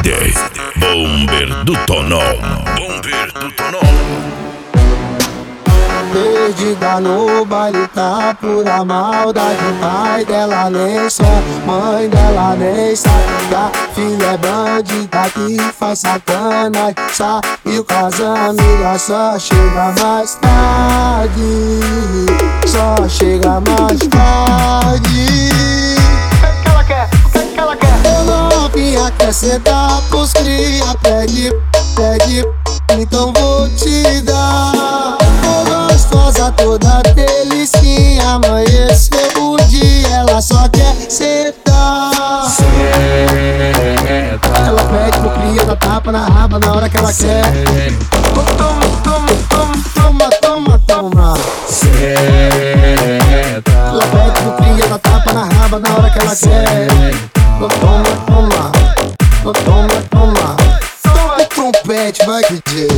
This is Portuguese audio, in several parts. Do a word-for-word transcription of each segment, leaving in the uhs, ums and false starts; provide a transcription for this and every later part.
D, Bomber do Tonão. Bomber do Tonão. Perdida no baile, tá pura maldade. Pai dela nem só, mãe dela nem sabe que a filha é bandida que faz sacanagem. Saiu com as amigas, só chega mais tarde. Só chega mais tarde. O que ela quer? O que ela quer? Eu novinha quer sentar pros cria. Pede, pede, então vou te dar. Gostosa, toda delicinha, amanheceu o dia, ela só quer sentar. Senta. Ela pede pro cria, dá tapa na raba na hora que ela quer. Toma, toma, toma, toma, toma, toma. Senta. Ela pede pro cria, dá tapa na raba na hora que ela quer. Toma, toma, toma, toma. Toma o trompete, vai D J.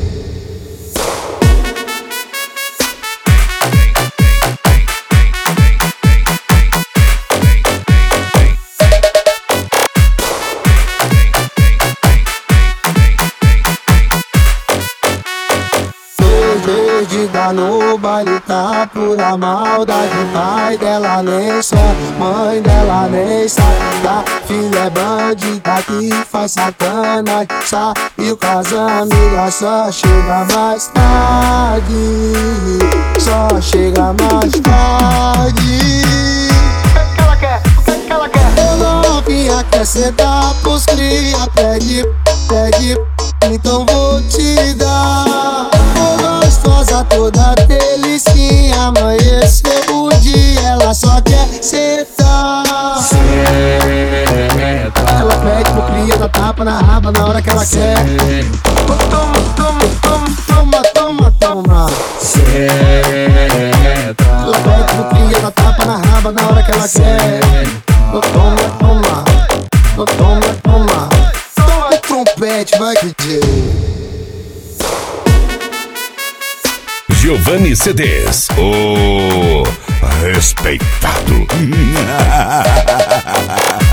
Perdida no baile, tá pura maldade. Pai dela nem só, mãe dela nem sabe que a filha é bandida que faz sacanagem. Saiu com as amigas, só chega mais tarde. Só chega mais tarde. O que ela quer? O que ela quer? Eu novinha quer sentar pros cria. Pede, pede, então vou te dar. Gostosa, toda delicinha, amanheceu o dia, ela só quer sentar. Senta. Ela pede pro cria, dá tapa na raba na hora que ela quer. Toma, toma, toma, toma, toma, toma. Senta. Ela pede pro cria, dá tapa na raba na hora que ela quer. Toma, toma, toma, toma. Toma o trompete, vai D J. Giovanni C Ds, o respeitado.